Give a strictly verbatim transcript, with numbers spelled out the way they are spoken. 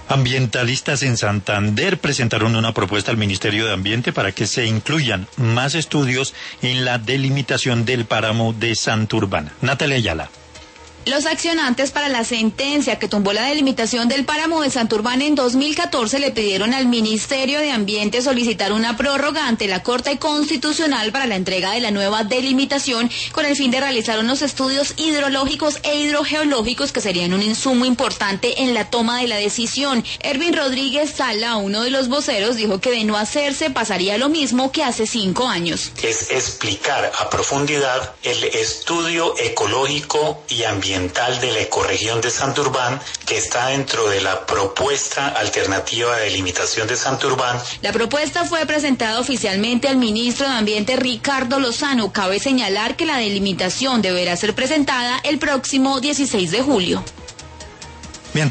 Ambientalistas en Santander presentaron una propuesta al Ministerio de Ambiente para que se incluyan más estudios en la delimitación del páramo de Santurbán. Natalia Ayala. Los accionantes para la sentencia que tumbó la delimitación del páramo de Santurbán en dos mil catorce le pidieron al Ministerio de Ambiente solicitar una prórroga ante la Corte Constitucional para la entrega de la nueva delimitación con el fin de realizar unos estudios hidrológicos e hidrogeológicos que serían un insumo importante en la toma de la decisión. Erwin Rodríguez Sala, uno de los voceros, dijo que de no hacerse pasaría lo mismo que hace cinco años. Es explicar a profundidad el estudio ecológico y ambiental de la ecorregión de Santurbán, que está dentro de la propuesta alternativa de delimitación de Santurbán. La propuesta fue presentada oficialmente al ministro de Ambiente Ricardo Lozano. Cabe señalar que la delimitación deberá ser presentada el próximo dieciséis de julio.